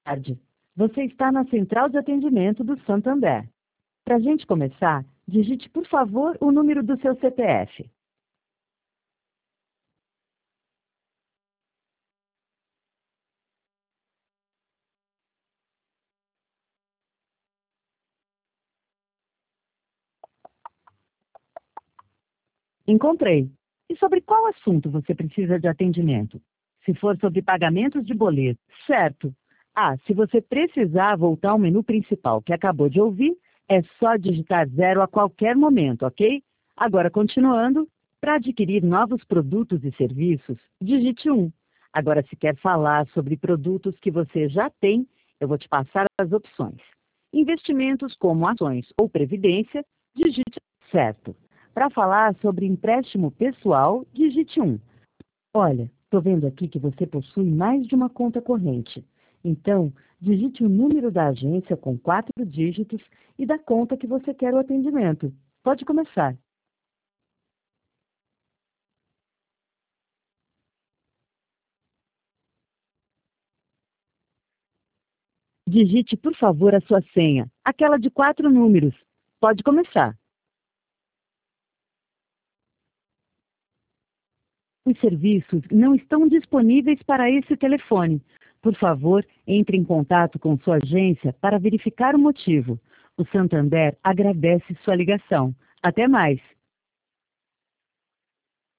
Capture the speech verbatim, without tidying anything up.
tarde. Você está na central de atendimento do Santander. Para a gente começar, digite, por favor, o número do seu C P F. Encontrei. E sobre qual assunto você precisa de atendimento? Se for sobre pagamentos de boleto, certo. Ah, se você precisar voltar ao menu principal que acabou de ouvir, é só digitar zero a qualquer momento, ok? Agora, continuando, para adquirir novos produtos e serviços, digite um. Agora, se quer falar sobre produtos que você já tem, eu vou te passar as opções. Investimentos como ações ou previdência, digite certo. Para falar sobre empréstimo pessoal, digite um. Olha, estou vendo aqui que você possui mais de uma conta corrente. Então, digite o número da agência com quatro dígitos e da conta que você quer o atendimento. Pode começar. Digite, por favor, a sua senha, aquela de quatro números. Pode começar. Os serviços não estão disponíveis para esse telefone. Por favor, entre em contato com sua agência para verificar o motivo. O Santander agradece sua ligação. Até mais.